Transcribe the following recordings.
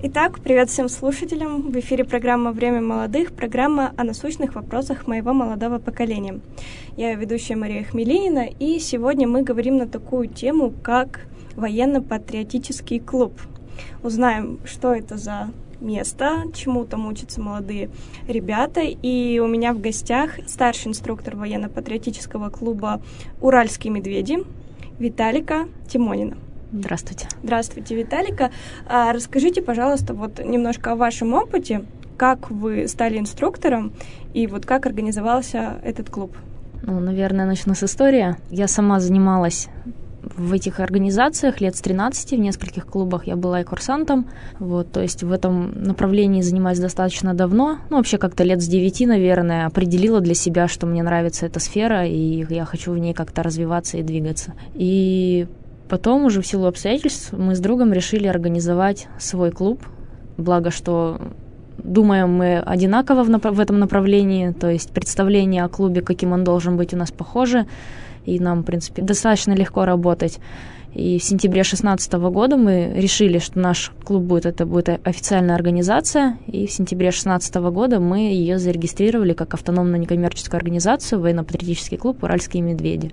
Итак, привет всем слушателям. В эфире программа «Время молодых», программа о насущных вопросах моего молодого поколения. Я ведущая Мария Хмелинина, и сегодня мы говорим на такую тему, как военно-патриотический клуб. Узнаем, что это за место, чему там учатся молодые ребята. И у меня в гостях старший инструктор военно-патриотического клуба «Уральские медведи» Виталика Тимонина. Здравствуйте. Здравствуйте, Виталика. Расскажите, пожалуйста, вот немножко о вашем опыте, как вы стали инструктором и вот как организовался этот клуб. Наверное, начну с истории. Я сама занималась в этих организациях лет с 13, в нескольких клубах я была и курсантом. То есть в этом направлении занимаюсь достаточно давно. Вообще как-то лет с 9, наверное, определила для себя, что мне нравится эта сфера, и я хочу в ней как-то развиваться и двигаться. И потом уже в силу обстоятельств мы с другом решили организовать свой клуб. Благо, что думаем мы одинаково в этом направлении, то есть представление о клубе, каким он должен быть, у нас похоже, и нам, в принципе, достаточно легко работать. И в сентябре 2016 года мы решили, что наш клуб будет официальная организация, и в сентябре 2016 года мы ее зарегистрировали как автономную некоммерческую организацию, военно-патриотический клуб «Уральские медведи».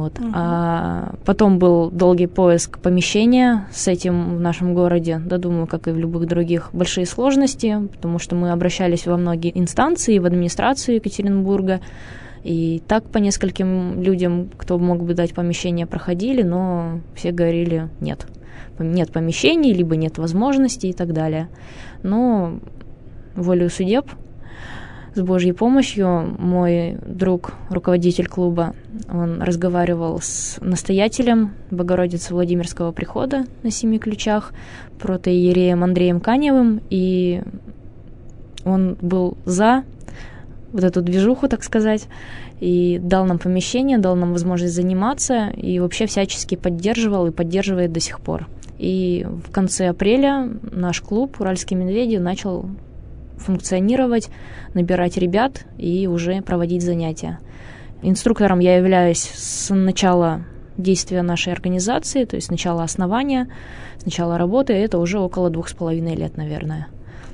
А потом был долгий поиск помещения с этим в нашем городе, думаю, как и в любых других, большие сложности, потому что мы обращались во многие инстанции, в администрацию Екатеринбурга, и так по нескольким людям, кто мог бы дать помещение, проходили, но все говорили нет помещений, либо нет возможностей и так далее. Но волею судеб, с Божьей помощью, мой друг, руководитель клуба, он разговаривал с настоятелем Богородицы Владимирского прихода на 7 ключах, протоиереем Андреем Каневым, и он был за вот эту движуху, так сказать, и дал нам помещение, дал нам возможность заниматься, и вообще всячески поддерживал и поддерживает до сих пор. И в конце апреля наш клуб «Уральские медведи» начал функционировать, набирать ребят и уже проводить занятия. Инструктором я являюсь с начала действия нашей организации, то есть с начала основания, с начала работы, это уже около 2,5 лет, наверное.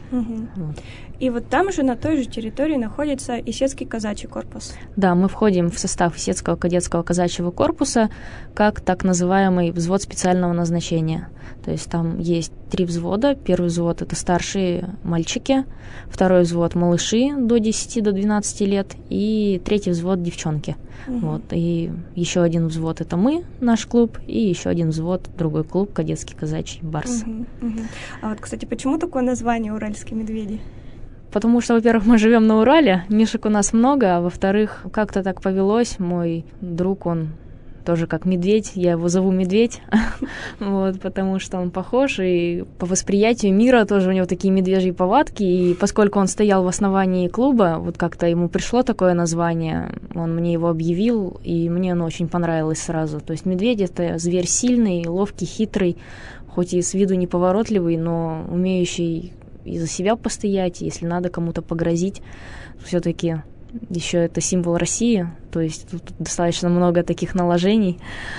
И вот там же, на той же территории, находится Исетский казачий корпус. Да, мы входим в состав Исетского кадетского казачьего корпуса как так называемый взвод специального назначения. То есть там есть 3 взвода. Первый взвод — это старшие мальчики, второй взвод — малыши до 10-12 лет, и третий взвод — девчонки. И еще один взвод — это мы, наш клуб, и еще один взвод — другой клуб, кадетский казачий «Барс». А вот, кстати, почему такое название «Уральские медведи»? Потому что, во-первых, мы живем на Урале, мишек у нас много, а во-вторых, как-то так повелось. Мой друг, он тоже как медведь, я его зову Медведь, потому что он похож, и по восприятию мира тоже у него такие медвежьи повадки, и поскольку он стоял в основании клуба, вот как-то ему пришло такое название, он мне его объявил, и мне оно очень понравилось сразу. То есть медведь — это зверь сильный, ловкий, хитрый, хоть и с виду неповоротливый, но умеющий и за себя постоять, если надо кому-то погрозить. Все-таки еще это символ России, то есть тут достаточно много таких наложений.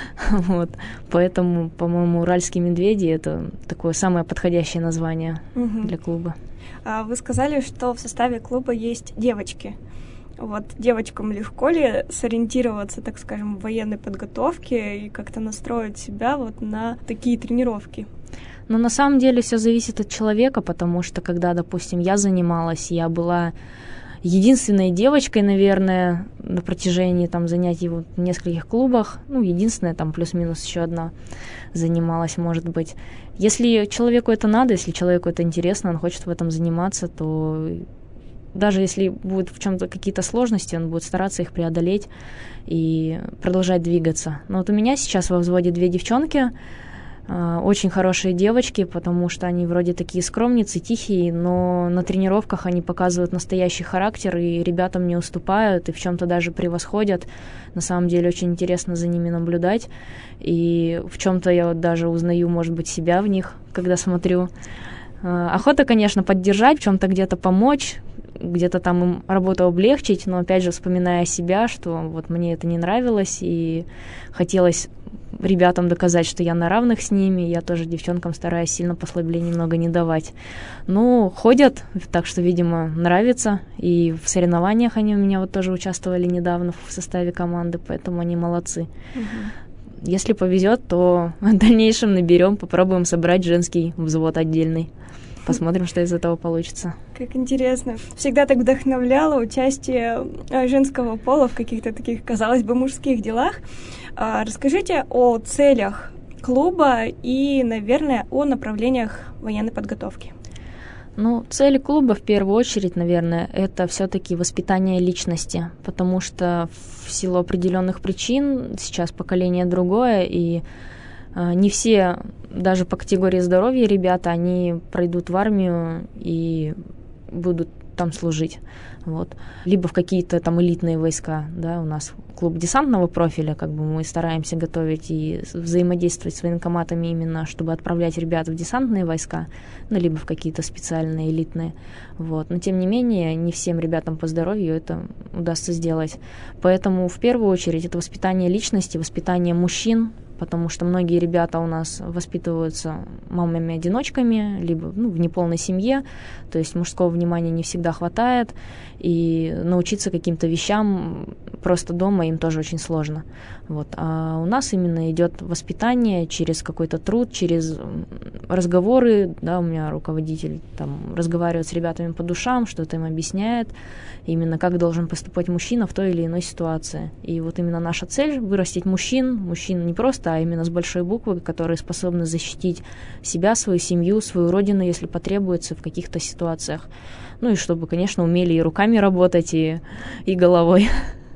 Поэтому, по-моему, «Уральские медведи» — это такое самое подходящее название для клуба. Вы сказали, что в составе клуба есть девочки. Вот девочкам легко ли сориентироваться, так скажем, в военной подготовке и как-то настроить себя вот на такие тренировки? Но на самом деле все зависит от человека, потому что когда, допустим, я занималась, я была единственной девочкой, наверное, на протяжении занятий в нескольких клубах. Единственная, плюс-минус еще одна занималась, может быть. Если человеку это надо, если человеку это интересно, он хочет в этом заниматься, то даже если будут в чем-то какие-то сложности, он будет стараться их преодолеть и продолжать двигаться. Но вот у меня сейчас во взводе 2 девчонки, очень хорошие девочки, потому что они вроде такие скромницы, тихие, но на тренировках они показывают настоящий характер, и ребятам не уступают, и в чем-то даже превосходят. На самом деле очень интересно за ними наблюдать, и в чем-то я вот даже узнаю, может быть, себя в них, когда смотрю. Охота, конечно, поддержать, в чем-то где-то помочь, где-то там им работу облегчить, но опять же вспоминая себя, что вот мне это не нравилось, и хотелось ребятам доказать, что я на равных с ними. Я тоже девчонкам стараюсь сильно послаблений много не давать. Ну, ходят, так что, видимо, нравится. И в соревнованиях они у меня вот тоже участвовали недавно в составе команды, поэтому они молодцы. Если повезет, то в дальнейшем наберем, попробуем собрать женский взвод отдельный. Посмотрим, что из этого получится. Как интересно. Всегда так вдохновляло участие женского пола в каких-то таких, казалось бы, мужских делах. Расскажите о целях клуба и, наверное, о направлениях военной подготовки. Ну, цель клуба в первую очередь, наверное, это все-таки воспитание личности, потому что в силу определенных причин сейчас поколение другое, и не все, даже по категории здоровья ребята, они пройдут в армию и будут там служить. Вот. Либо в какие-то там элитные войска. Да, у нас клуб десантного профиля, как бы мы стараемся готовить и взаимодействовать с военкоматами именно, чтобы отправлять ребят в десантные войска, ну, либо в какие-то специальные элитные. Вот. Но, тем не менее, не всем ребятам по здоровью это удастся сделать. Поэтому, в первую очередь, это воспитание личности, воспитание мужчин, потому что многие ребята у нас воспитываются мамами-одиночками, либо в неполной семье, то есть мужского внимания не всегда хватает, и научиться каким-то вещам просто дома им тоже очень сложно. Вот. А у нас именно идет воспитание через какой-то труд, через разговоры, да, у меня руководитель там разговаривает с ребятами по душам, что-то им объясняет, именно как должен поступать мужчина в той или иной ситуации. И вот именно наша цель — вырастить мужчин не просто, а именно с большой буквы, которые способны защитить себя, свою семью, свою родину, если потребуется в каких-то ситуациях. Ну и чтобы, конечно, умели и руками работать, и головой.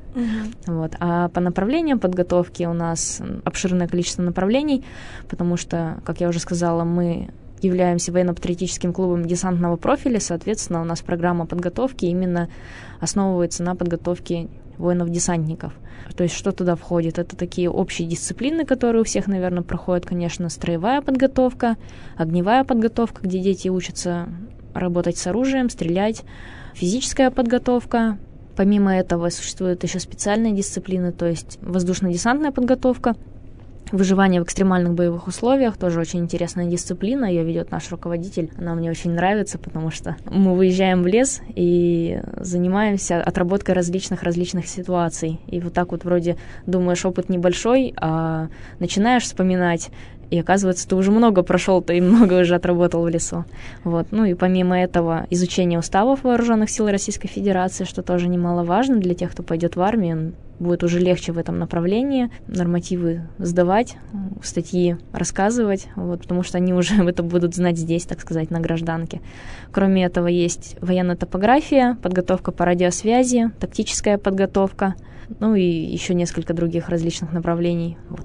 Вот. А по направлениям подготовки у нас обширное количество направлений, потому что, как я уже сказала, мы являемся военно-патриотическим клубом десантного профиля, соответственно, у нас программа подготовки именно основывается на подготовке воинов-десантников. То есть что туда входит? Это такие общие дисциплины, которые у всех, наверное, проходят, конечно, строевая подготовка, огневая подготовка, где дети учатся работать с оружием, стрелять, физическая подготовка. Помимо этого существуют еще специальные дисциплины, то есть воздушно-десантная подготовка, выживание в экстремальных боевых условиях, тоже очень интересная дисциплина, ее ведет наш руководитель, она мне очень нравится, потому что мы выезжаем в лес и занимаемся отработкой различных ситуаций, и вот так вот вроде думаешь, опыт небольшой, а начинаешь вспоминать, и оказывается, ты уже много прошел, ты и много уже отработал в лесу. Вот. Ну и помимо этого изучение уставов Вооруженных сил Российской Федерации, что тоже немаловажно для тех, кто пойдет в армию, будет уже легче в этом направлении, нормативы сдавать, статьи рассказывать, вот, потому что они уже это будут знать здесь, так сказать, на гражданке. Кроме этого есть военная топография, подготовка по радиосвязи, тактическая подготовка, ну и еще несколько других различных направлений. Вот.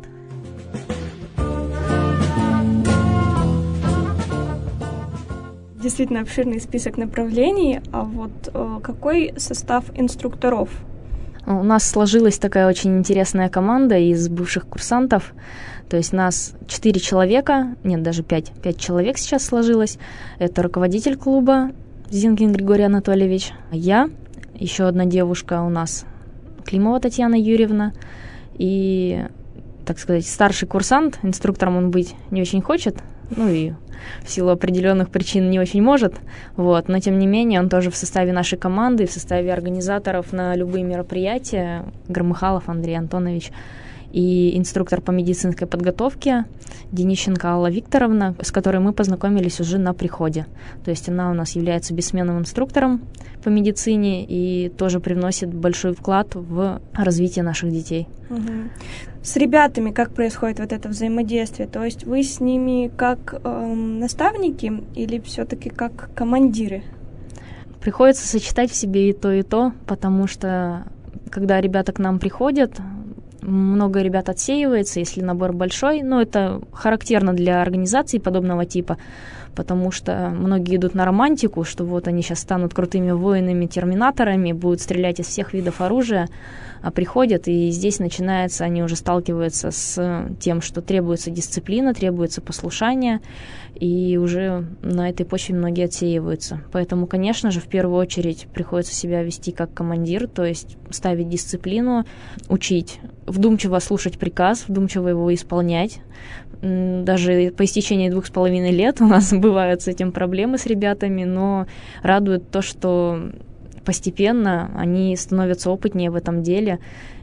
Действительно обширный список направлений, а вот какой состав инструкторов? У нас сложилась такая очень интересная команда из бывших курсантов, то есть нас 4 человека, нет, даже 5 человек сейчас сложилось. Это руководитель клуба Зинкин Григорий Анатольевич, я, еще одна девушка у нас, Климова Татьяна Юрьевна, и, так сказать, старший курсант, инструктором он быть не очень хочет, ну и в силу определенных причин не очень может, вот, но тем не менее он тоже в составе нашей команды, в составе организаторов на любые мероприятия, Громыхалов Андрей Антонович, и инструктор по медицинской подготовке Денищенко Алла Викторовна, с которой мы познакомились уже на приходе. То есть она у нас является бессменным инструктором по медицине и тоже привносит большой вклад в развитие наших детей. Угу. С ребятами как происходит вот это взаимодействие? То есть вы с ними как наставники или все-таки как командиры? Приходится сочетать в себе и то, потому что когда ребята к нам приходят, много ребят отсеивается, если набор большой, но это характерно для организаций подобного типа, потому что многие идут на романтику, что вот они сейчас станут крутыми воинами, терминаторами, будут стрелять из всех видов оружия, а приходят, и здесь начинается, они уже сталкиваются с тем, что требуется дисциплина, требуется послушание, и уже на этой почве многие отсеиваются. Поэтому, конечно же, в первую очередь приходится себя вести как командир, то есть ставить дисциплину, учить, вдумчиво слушать приказ, вдумчиво его исполнять. Даже по истечении 2,5 лет у нас бывают с этим проблемы с ребятами, но радует то, что постепенно они становятся опытнее в этом деле,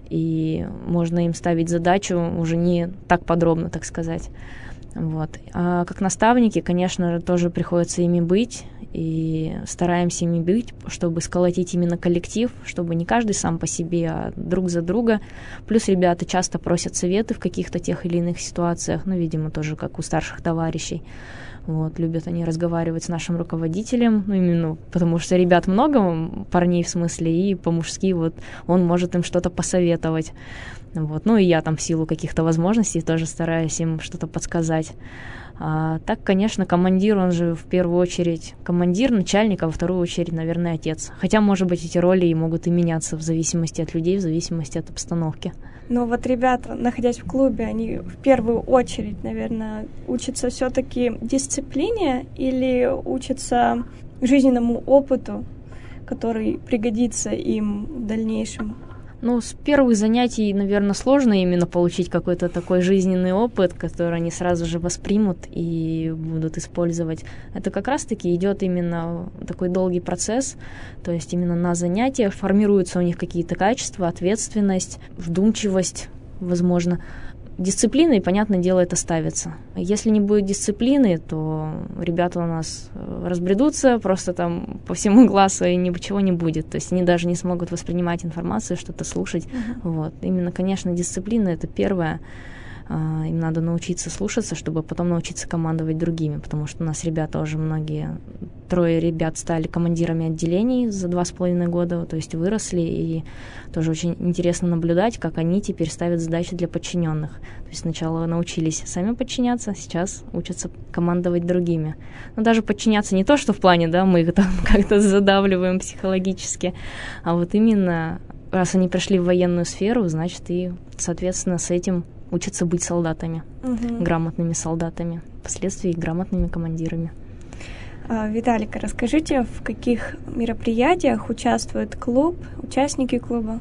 и можно им ставить задачу уже не так подробно, так сказать. Вот. А как наставники, конечно же, тоже приходится ими быть, и стараемся ими быть, чтобы сколотить именно коллектив, чтобы не каждый сам по себе, а друг за друга. Плюс ребята часто просят советы в каких-то тех или иных ситуациях, видимо, тоже как у старших товарищей. Вот, любят они разговаривать с нашим руководителем, именно потому что ребят много, парней в смысле, и по-мужски вот он может им что-то посоветовать. Вот. И я там в силу каких-то возможностей тоже стараюсь им что-то подсказать. А так, конечно, командир, он же в первую очередь командир, начальник, а во вторую очередь, наверное, отец. Хотя, может быть, эти роли и могут и меняться в зависимости от людей, в зависимости от обстановки. Но вот ребята, находясь в клубе, они в первую очередь, наверное, учатся все-таки дисциплине или учатся жизненному опыту, который пригодится им в дальнейшем? С первых занятий, наверное, сложно именно получить какой-то такой жизненный опыт, который они сразу же воспримут и будут использовать. Это как раз-таки идет именно такой долгий процесс, то есть именно на занятиях формируются у них какие-то качества, ответственность, вдумчивость, возможно. Дисциплина, и, понятное дело, это ставится. Если не будет дисциплины, то ребята у нас разбредутся просто там по всему классу, и ничего не будет. То есть они даже не смогут воспринимать информацию, что-то слушать. Вот. Именно, конечно, дисциплина — это первое. Им надо научиться слушаться, чтобы потом научиться командовать другими, потому что у нас ребята уже многие, 3 ребят стали командирами отделений за 2,5 года, то есть выросли, и тоже очень интересно наблюдать, как они теперь ставят задачи для подчиненных. То есть сначала научились сами подчиняться, сейчас учатся командовать другими. Но даже подчиняться не то, что в плане, мы их там как-то задавливаем психологически, а вот именно, раз они пришли в военную сферу, значит, и, соответственно, с этим учатся быть солдатами, грамотными солдатами, впоследствии грамотными командирами. Виталика, расскажите, в каких мероприятиях участвует клуб, участники клуба?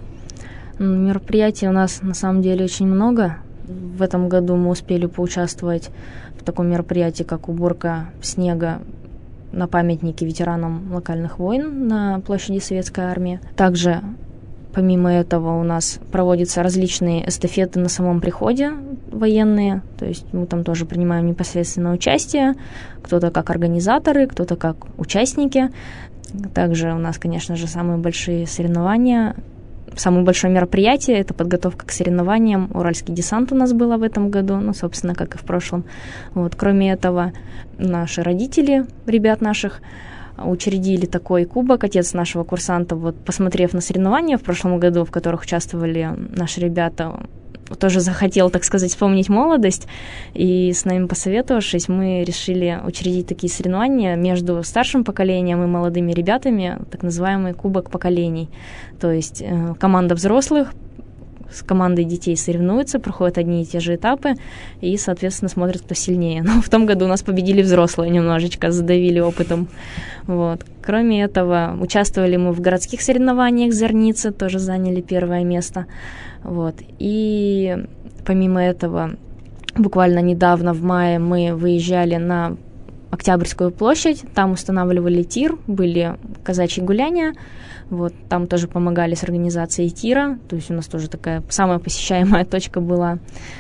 Мероприятий у нас на самом деле очень много. В этом году мы успели поучаствовать в таком мероприятии, как уборка снега на памятнике ветеранам локальных войн на площади Советской Армии. Также помимо этого у нас проводятся различные эстафеты на самом приходе военные, то есть мы там тоже принимаем непосредственно участие, кто-то как организаторы, кто-то как участники. Также у нас, конечно же, самые большие соревнования, самое большое мероприятие — это подготовка к соревнованиям. Уральский десант у нас было в этом году, собственно, как и в прошлом. Вот. Кроме этого, наши родители, ребят наших, учредили такой кубок. Отец нашего курсанта, посмотрев на соревнования в прошлом году, в которых участвовали наши ребята, тоже захотел, так сказать, вспомнить молодость, и с нами посоветовавшись, мы решили учредить такие соревнования между старшим поколением и молодыми ребятами, так называемый кубок поколений. То есть команда взрослых с командой детей соревнуются, проходят одни и те же этапы и, соответственно, смотрят, кто сильнее. Но в том году у нас победили взрослые немножечко, задавили опытом. Вот. Кроме этого, участвовали мы в городских соревнованиях Зорницы, тоже заняли 1 место. Вот. И помимо этого, буквально недавно, в мае, мы выезжали на Октябрьскую площадь, там устанавливали тир, были казачьи гуляния. Вот, там тоже помогали с организацией тира, то есть у нас тоже такая самая посещаемая точка была.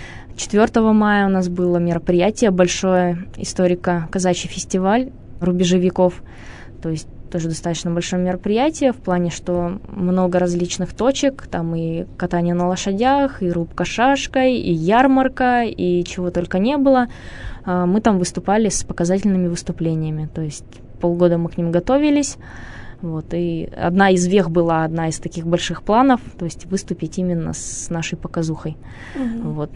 4 мая у нас было мероприятие большое, историко-казачий фестиваль «Рубежи веков», то есть тоже достаточно большое мероприятие в плане, что много различных точек, там и катание на лошадях, и рубка шашкой, и ярмарка, и чего только не было. Мы там выступали с показательными выступлениями, то есть полгода мы к ним готовились. Вот, и одна из таких больших планов, то есть выступить именно с нашей показухой. Вот.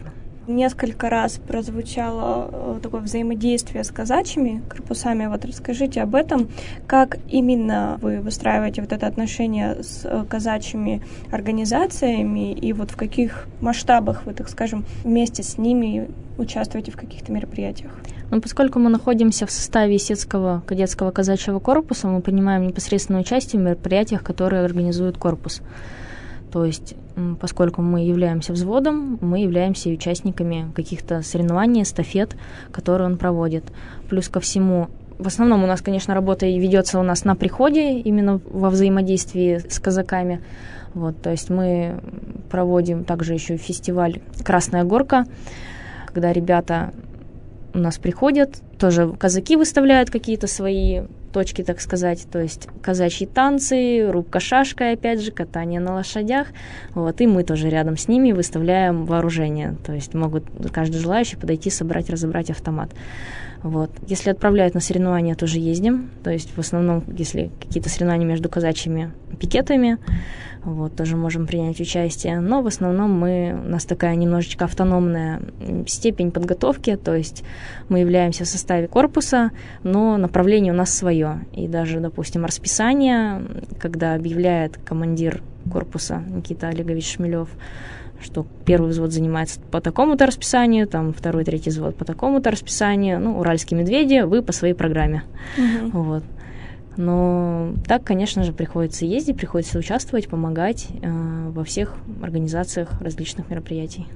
Несколько раз прозвучало такое взаимодействие с казачьими корпусами. Вот расскажите об этом, как именно вы выстраиваете вот это отношение с казачьими организациями и вот в каких масштабах вы, так скажем, вместе с ними участвуете в каких-то мероприятиях? Поскольку мы находимся в составе Исетского кадетского казачьего корпуса, мы принимаем непосредственное участие в мероприятиях, которые организует корпус. То есть, поскольку мы являемся взводом, мы являемся и участниками каких-то соревнований, эстафет, которые он проводит. Плюс ко всему, в основном у нас, конечно, работа ведется у нас на приходе, именно во взаимодействии с казаками. Вот, то есть мы проводим также еще фестиваль «Красная горка», когда ребята у нас приходят, тоже казаки выставляют какие-то свои точки, так сказать, то есть казачьи танцы, рубка шашкой, опять же, катание на лошадях, вот, и мы тоже рядом с ними выставляем вооружение, то есть могут каждый желающий подойти, собрать, разобрать автомат. Вот. Если отправляют на соревнования, тоже ездим, то есть в основном, если какие-то соревнования между казачьими пикетами, вот, тоже можем принять участие, но в основном у нас такая немножечко автономная степень подготовки, то есть мы являемся в составе корпуса, но направление у нас свое, и даже, допустим, расписание, когда объявляет командир корпуса Никита Олегович Шмелев, что первый взвод занимается по такому-то расписанию, там второй, третий взвод по такому-то расписанию, уральские медведи, вы по своей программе. Вот. Но так, конечно же, приходится ездить, приходится участвовать, помогать во всех организациях различных мероприятий.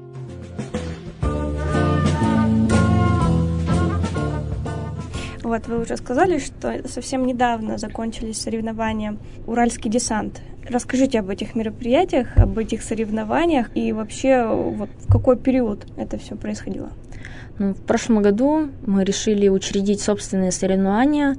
Вот, вы уже сказали, что совсем недавно закончились соревнования «Уральский десант». Расскажите об этих мероприятиях, об этих соревнованиях и вообще вот в какой период это все происходило? В прошлом году мы решили учредить собственные соревнования,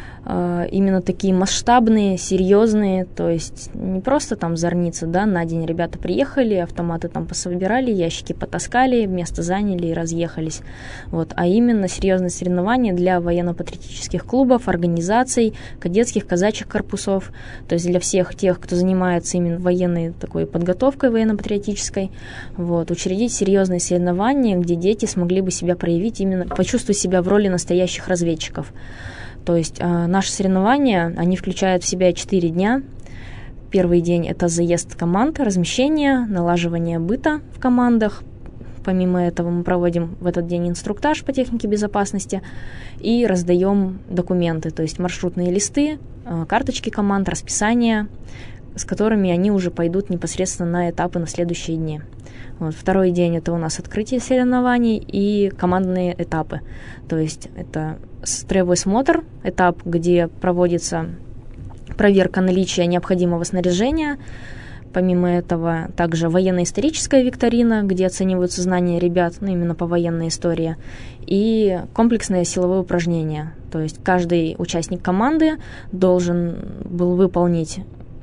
именно такие масштабные, серьезные, то есть не просто там зорница, да, на день ребята приехали, автоматы там пособирали, ящики потаскали, место заняли и разъехались, вот, а именно серьезные соревнования для военно-патриотических клубов, организаций, кадетских, казачьих корпусов, то есть для всех тех, кто занимается именно военной такой подготовкой военно-патриотической, вот, учредить серьезные соревнования, где дети смогли бы себя проявить, именно почувствовать себя в роли настоящих разведчиков. То есть наши соревнования, они включают в себя 4 дня. Первый день – это заезд команд, размещение, налаживание быта в командах. Помимо этого мы проводим в этот день инструктаж по технике безопасности и раздаем документы, то есть маршрутные листы, карточки команд, расписание, с которыми они уже пойдут непосредственно на этапы на следующие дни. Вот, второй день – это у нас открытие соревнований и командные этапы. То есть это строевой смотр, этап, где проводится проверка наличия необходимого снаряжения. Помимо этого, также военно-историческая викторина, где оцениваются знания ребят, именно по военной истории, и комплексное силовое упражнение. То есть каждый участник команды должен был выполнить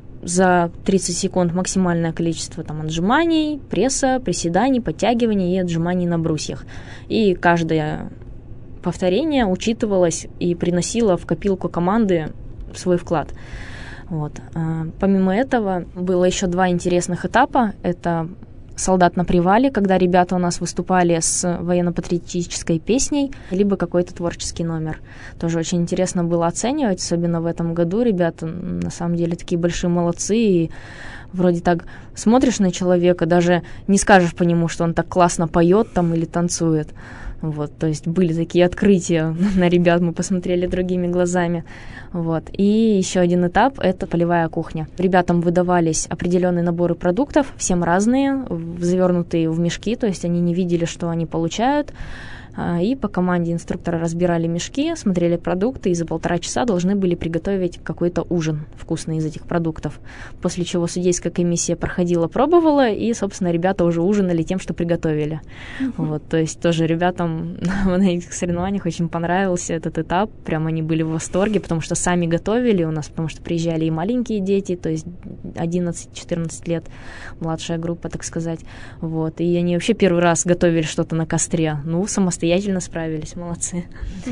за 30 секунд максимальное количество отжиманий, пресса, приседаний, подтягиваний и отжиманий на брусьях. И каждое повторение учитывалось и приносило в копилку команды свой вклад. Вот. Помимо этого, было еще 2 интересных этапа. Это «Солдат на привале», когда ребята у нас выступали с военно-патриотической песней, либо какой-то творческий номер. Тоже очень интересно было оценивать, особенно в этом году. Ребята, на самом деле, такие большие молодцы, и вроде так смотришь на человека, даже не скажешь по нему, что он так классно поет там или танцует. Вот, то есть были такие открытия на ребят, мы посмотрели другими глазами. Вот. И еще один этап – это полевая кухня. Ребятам выдавались определенные наборы продуктов, всем разные, завернутые в мешки, то есть они не видели, что они получают. И по команде инструктора разбирали мешки, смотрели продукты, и за 1,5 часа должны были приготовить какой-то ужин вкусный из этих продуктов. После чего судейская комиссия проходила, пробовала, и, собственно, ребята уже ужинали тем, что приготовили. Вот, то есть тоже ребятам ребятам на этих соревнованиях очень понравился этот этап. Прям они были в восторге, потому что сами готовили у нас, потому что приезжали и маленькие дети, то есть 11-14 лет, младшая группа, так сказать. Вот. И они вообще первый раз готовили что-то на костре. Ну, самостоятельно справились, молодцы.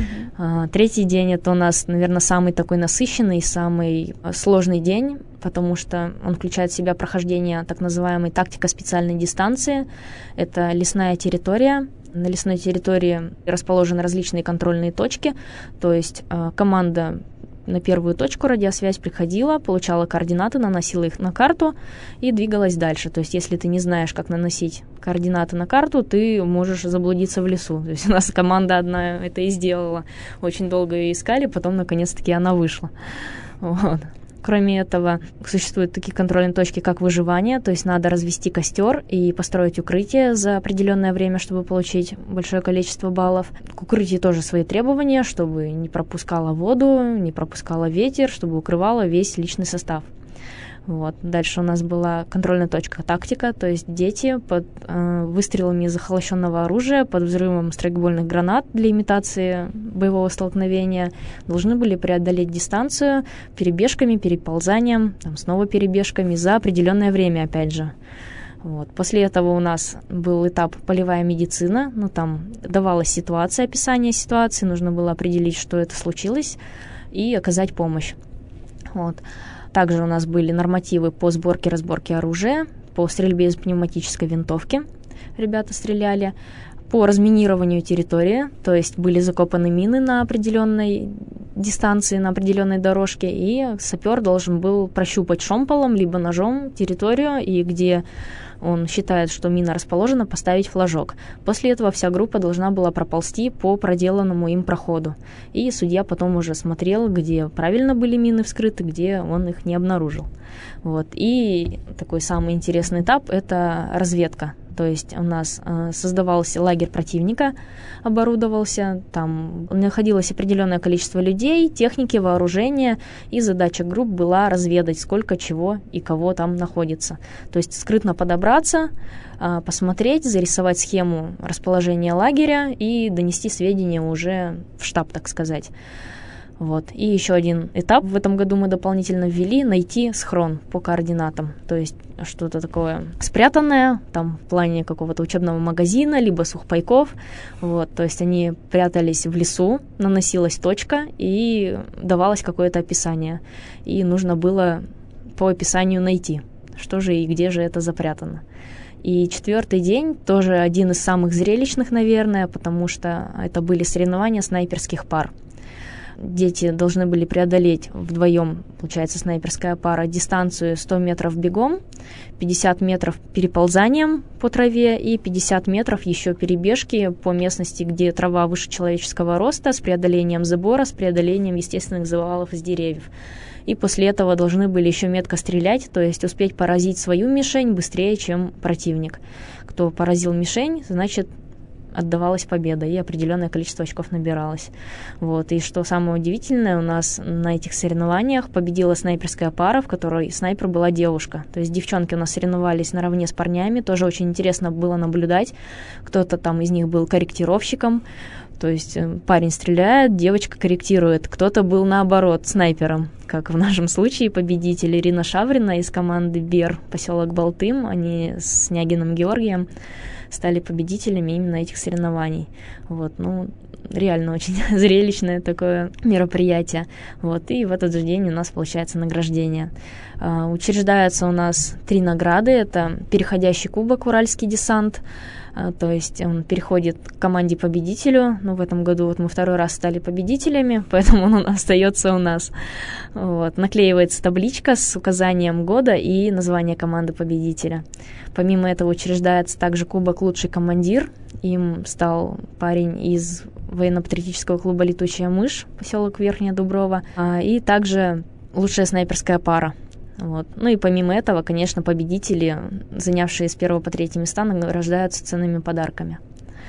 Третий день — это у нас, наверное, самый такой насыщенный, самый сложный день, потому что он включает в себя прохождение так называемой тактика специальной дистанции. Это лесная территория. На лесной территории расположены различные контрольные точки, то есть команда на первую точку радиосвязь приходила, получала координаты, наносила их на карту и двигалась дальше. То есть если ты не знаешь, как наносить координаты на карту, ты можешь заблудиться в лесу. То есть у нас команда одна это и сделала. Очень долго ее искали, потом наконец-таки она вышла. Вот. Кроме этого, существуют такие контрольные точки, как выживание, то есть надо развести костер и построить укрытие за определенное время, чтобы получить большое количество баллов. К укрытию тоже свои требования, чтобы не пропускало воду, не пропускало ветер, чтобы укрывало весь личный состав. Вот. Дальше у нас была контрольная точка тактика, то есть дети под выстрелами захолощенного оружия, под взрывом страйкбольных гранат для имитации боевого столкновения должны были преодолеть дистанцию перебежками, переползанием, снова перебежками за определенное время, опять же. Вот. После этого у нас был этап полевая медицина, там давалась ситуация, описание ситуации, нужно было определить, что это случилось, и оказать помощь. Вот. Также у нас были нормативы по сборке и разборке оружия, по стрельбе из пневматической винтовки. Ребята стреляли. По разминированию территории, то есть были закопаны мины на определенной дистанции, на определенной дорожке, и сапер должен был прощупать шомполом либо ножом территорию, и где он считает, что мина расположена, поставить флажок. После этого вся группа должна была проползти по проделанному им проходу. И судья потом уже смотрел, где правильно были мины вскрыты, где он их не обнаружил. Вот. И такой самый интересный этап — это разведка. То есть у нас создавался лагерь противника, оборудовался, там находилось определенное количество людей, техники, вооружения, и задача групп была разведать, сколько чего и кого там находится. То есть скрытно подобраться, посмотреть, зарисовать схему расположения лагеря и донести сведения уже в штаб, так сказать. Вот. И еще один этап в этом году мы дополнительно ввели — найти схрон по координатам. То есть что-то такое спрятанное, там в плане какого-то учебного магазина, либо сухпайков. Вот. То есть они прятались в лесу, наносилась точка и давалось какое-то описание. И нужно было по описанию найти, что же и где же это запрятано. И четвертый день тоже один из самых зрелищных, наверное, потому что это были соревнования снайперских пар. Дети должны были преодолеть вдвоем, получается, снайперская пара, дистанцию 100 метров бегом, 50 метров переползанием по траве и 50 метров еще перебежки по местности, где трава выше человеческого роста, с преодолением забора, с преодолением естественных завалов из деревьев. И после этого должны были еще метко стрелять, то есть успеть поразить свою мишень быстрее, чем противник. Кто поразил мишень, значит, отдавалась победа, и определенное количество очков набиралось. Вот. И что самое удивительное, у нас на этих соревнованиях победила снайперская пара, в которой снайпер была девушка. То есть девчонки у нас соревновались наравне с парнями, тоже очень интересно было наблюдать. Кто-то там из них был корректировщиком, то есть парень стреляет, девочка корректирует. Кто-то был, наоборот, снайпером, как в нашем случае победитель Ирина Шаврина из команды БЕР, поселок Балтым. Они с Нягиным Георгием стали победителями именно этих соревнований. Вот, реально очень зрелищное такое мероприятие. Вот, и в этот же день у нас получается награждение. Учреждаются у нас 3 награды. Это переходящий кубок «Уральский десант». То есть он переходит к команде-победителю. В этом году мы 2-й раз стали победителями, поэтому он остается у нас. Вот. Наклеивается табличка с указанием года и название команды-победителя. Помимо этого учреждается также кубок «Лучший командир». Им стал парень из военно-патриотического клуба «Летучая мышь», поселок Верхняя Дуброва, и также лучшая снайперская пара. Вот. И помимо этого, конечно, победители, занявшие с 1 по 3 места, награждаются ценными подарками.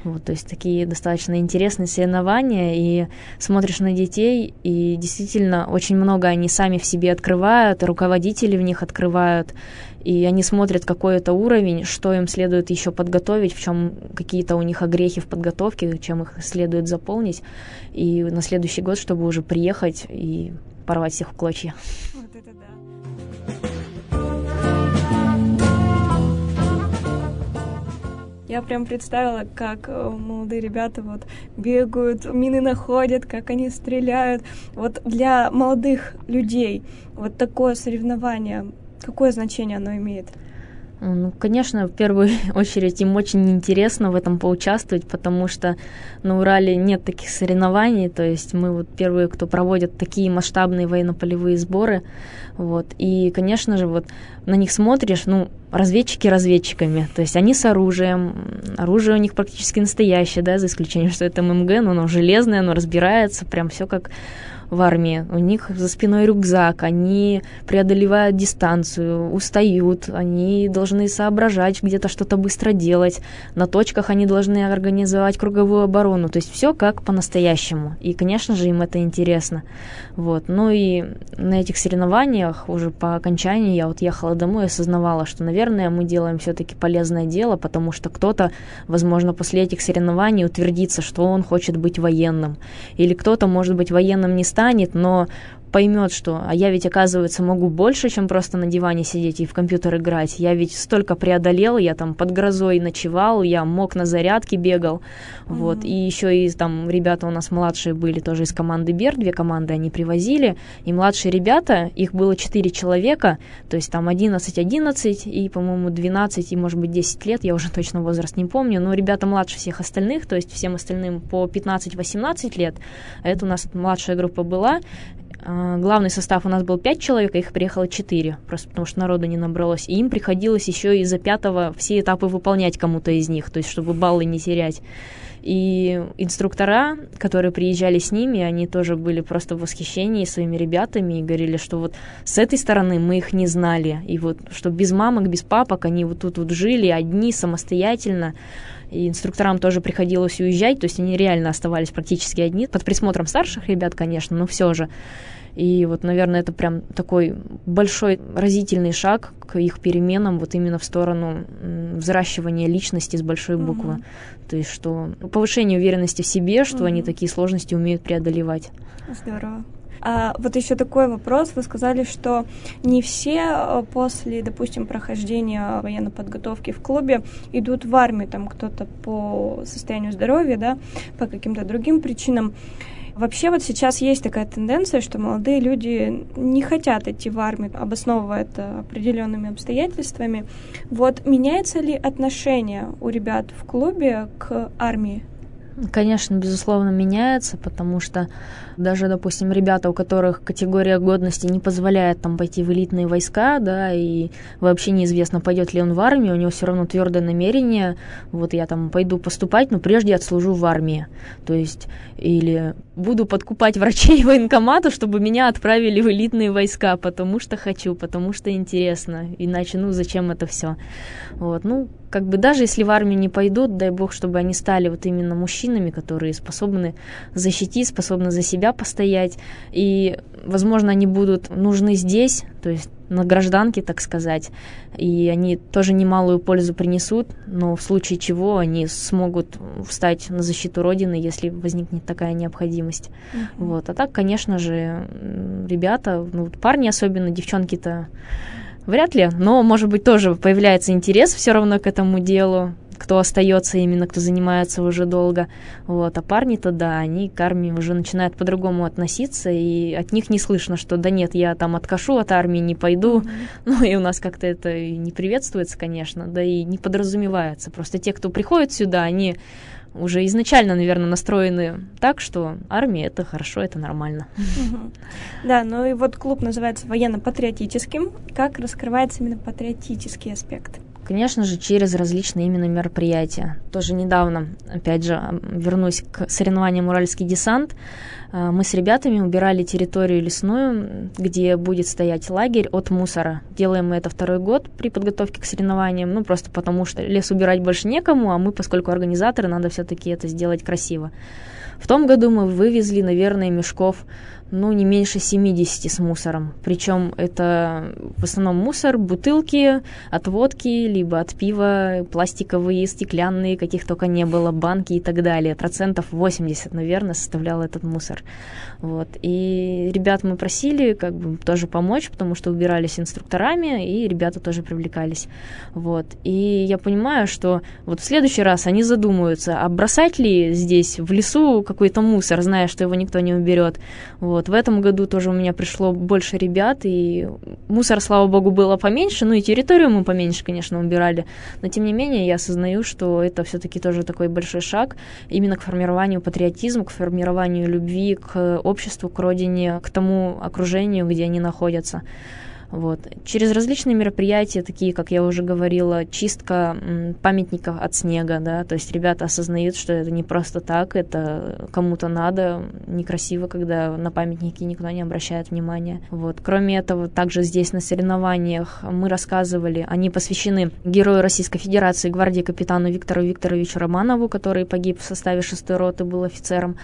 Вот, то есть такие достаточно интересные соревнования, и смотришь на детей, и действительно очень много они сами в себе открывают, и руководители в них открывают, и они смотрят, какой это уровень, что им следует еще подготовить, в чем какие-то у них огрехи в подготовке, чем их следует заполнить, и на следующий год, чтобы уже приехать и порвать всех в клочья. Вот это да. Я прям представила, как молодые ребята вот бегают, мины находят, как они стреляют. Вот для молодых людей вот такое соревнование, какое значение оно имеет? Ну, конечно, в первую очередь им очень интересно в этом поучаствовать, потому что на Урале нет таких соревнований, то есть мы вот первые, кто проводят такие масштабные военно-полевые сборы, вот, и, конечно же, вот на них смотришь, ну, разведчики разведчиками, то есть они с оружием, оружие у них практически настоящее, да, за исключением, что это ММГ, но оно железное, оно разбирается, прям все как в армии. У них за спиной рюкзак, они преодолевают дистанцию, устают, они должны соображать, где-то что-то быстро делать. На точках они должны организовать круговую оборону. То есть все как по-настоящему. И, конечно же, им это интересно. Вот. Ну и на этих соревнованиях уже по окончании я вот ехала домой и осознавала, что, наверное, мы делаем все-таки полезное дело, потому что кто-то, возможно, после этих соревнований утвердится, что он хочет быть военным. Или кто-то, может быть, военным не станет, но поймет, что а я ведь, оказывается, могу больше, чем просто на диване сидеть и в компьютер играть. Я ведь столько преодолел, я там под грозой ночевал, я мог на зарядке бегал. Вот. И еще и там ребята у нас младшие были тоже из команды БЕР, 2 команды они привозили. И младшие ребята, их было 4 человека, то есть там 11 и, по-моему, 12 и, может быть, 10 лет, я уже точно возраст не помню, но ребята младше всех остальных, то есть всем остальным по 15-18 лет. Это у нас младшая группа была. Главный состав у нас был 5 человек, а их приехало 4, просто потому что народу не набралось. И им приходилось еще из-за 5-го все этапы выполнять кому-то из них, то есть чтобы баллы не терять. И инструктора, которые приезжали с ними, они тоже были просто в восхищении своими ребятами и говорили, что вот с этой стороны мы их не знали. И вот что без мамок, без папок они вот тут вот жили одни, самостоятельно. И инструкторам тоже приходилось уезжать, то есть они реально оставались практически одни, под присмотром старших ребят, конечно, но все же. И вот, наверное, это прям такой большой разительный шаг к их переменам вот именно в сторону взращивания личности с большой буквы. То есть что повышение уверенности в себе, что они такие сложности умеют преодолевать. Здорово. А вот еще такой вопрос. Вы сказали, что не все после, допустим, прохождения военной подготовки в клубе идут в армию, там кто-то по состоянию здоровья, да, по каким-то другим причинам. Вообще вот сейчас есть такая тенденция, что молодые люди не хотят идти в армию, обосновывая это определенными обстоятельствами. Вот меняется ли отношение у ребят в клубе к армии? Конечно, безусловно, меняется, потому что даже, допустим, ребята, у которых категория годности не позволяет там пойти в элитные войска, да, и вообще неизвестно, пойдет ли он в армию, у него все равно твердое намерение, вот я там пойду поступать, но прежде отслужу в армии, то есть, или буду подкупать врачей военкомата, чтобы меня отправили в элитные войска, потому что хочу, потому что интересно, иначе, ну, зачем это все, вот, ну, как бы даже если в армию не пойдут, дай бог, чтобы они стали вот именно мужчинами, которые способны защитить, способны за себя постоять, и, возможно, они будут нужны здесь, то есть на гражданке, так сказать, и они тоже немалую пользу принесут, но в случае чего они смогут встать на защиту Родины, если возникнет такая необходимость. Вот. А так, конечно же, ребята, ну, парни особенно, девчонки-то вряд ли, но, может быть, тоже появляется интерес все равно к этому делу, кто остается именно, кто занимается уже долго. Вот. А парни-то, да, они к армии уже начинают по-другому относиться, и от них не слышно, что да нет, я там откашу от армии, не пойду. Ну, и у нас как-то это и не приветствуется, конечно, да и не подразумевается. Просто те, кто приходит сюда, они уже изначально, наверное, настроены так, что армия — это хорошо, это нормально. Да, ну и вот клуб называется военно-патриотическим. Как раскрывается именно патриотический аспект? Конечно же, через различные именно мероприятия. Тоже недавно, опять же, вернусь к соревнованиям «Уральский десант». Мы с ребятами убирали территорию лесную, где будет стоять лагерь от мусора. Делаем мы это 2-й год при подготовке к соревнованиям, просто потому что лес убирать больше некому, а мы, поскольку организаторы, надо все-таки это сделать красиво. В том году мы вывезли, наверное, мешков, не меньше 70 с мусором. Причем это в основном мусор, бутылки от водки, либо от пива, пластиковые, стеклянные, каких только не было, банки и так далее. 80%, наверное, составлял этот мусор. И ребят мы просили тоже помочь, потому что убирались инструкторами, и ребята тоже привлекались. И я понимаю, что в следующий раз они задумаются, а бросать ли здесь в лесу какой-то мусор, зная, что его никто не уберет. В этом году тоже у меня пришло больше ребят, и мусор, слава богу, было поменьше, и территорию мы поменьше, конечно, убирали, но тем не менее я осознаю, что это все-таки тоже такой большой шаг именно к формированию патриотизма, к формированию любви к обществу, к родине, к тому окружению, где они находятся. Через различные мероприятия, такие, как я уже говорила, чистка памятников от снега, то есть ребята осознают, что это не просто так, это кому-то надо, некрасиво, когда на памятники никто не обращает внимания. Кроме этого, также здесь на соревнованиях мы рассказывали, они посвящены герою Российской Федерации, гвардии капитану Виктору Викторовичу Романову, который погиб в составе 6-й роты, был офицером.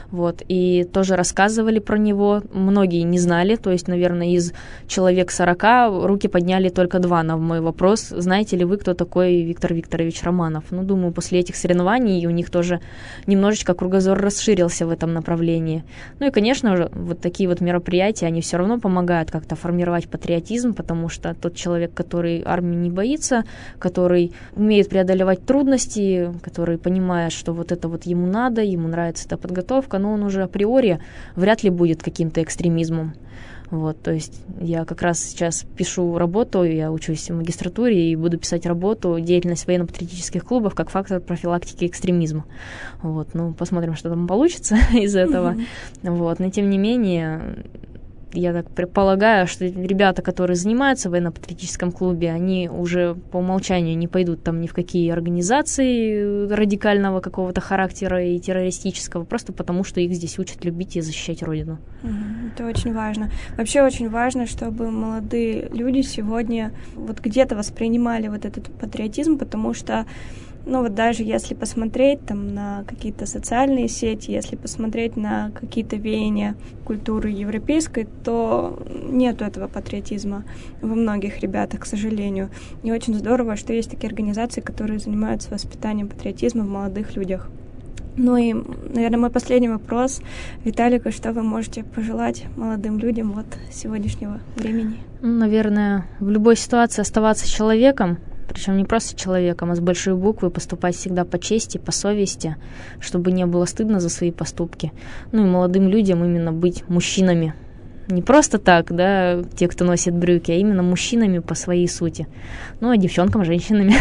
И тоже рассказывали про него. Многие не знали, то есть, наверное, из человек 40 руки подняли только 2 на мой вопрос. Знаете ли вы, кто такой Виктор Викторович Романов? Думаю, после этих соревнований у них тоже немножечко кругозор расширился в этом направлении. И, конечно же, такие мероприятия, они все равно помогают как-то формировать патриотизм, потому что тот человек, который армии не боится, который умеет преодолевать трудности, который понимает, что это ему надо, ему нравится эта подготовка, но он уже априори вряд ли будет каким-то экстремизмом. То есть я как раз сейчас пишу работу, я учусь в магистратуре и буду писать работу «Деятельность военно-патриотических клубов как фактор профилактики экстремизма». Посмотрим, что там получится из этого. Но тем не менее, я так предполагаю, что ребята, которые занимаются в военно-патриотическом клубе, они уже по умолчанию не пойдут ни в какие организации радикального какого-то характера и террористического, просто потому что их здесь учат любить и защищать Родину. Это очень важно. Вообще очень важно, чтобы молодые люди сегодня где-то воспринимали этот патриотизм, потому что даже если посмотреть на какие-то социальные сети, если посмотреть на какие-то веяния культуры европейской, то нету этого патриотизма во многих ребятах, к сожалению. И очень здорово, что есть такие организации, которые занимаются воспитанием патриотизма в молодых людях. И, наверное, мой последний вопрос. Виталику, что вы можете пожелать молодым людям сегодняшнего времени? Наверное, в любой ситуации оставаться человеком, причем не просто человеком, а с большой буквы, поступать всегда по чести, по совести, чтобы не было стыдно за свои поступки. И молодым людям именно быть мужчинами. Не просто так, те, кто носит брюки, а именно мужчинами по своей сути. А девчонкам — женщинами.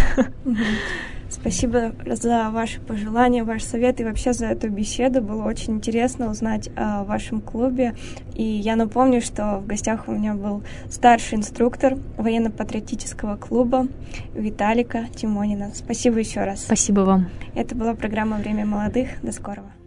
Спасибо за ваши пожелания, ваш совет и вообще за эту беседу. Было очень интересно узнать о вашем клубе. И я напомню, что в гостях у меня был старший инструктор военно-патриотического клуба Виталика Тимонина. Спасибо еще раз. Спасибо вам. Это была программа «Время молодых». До скорого.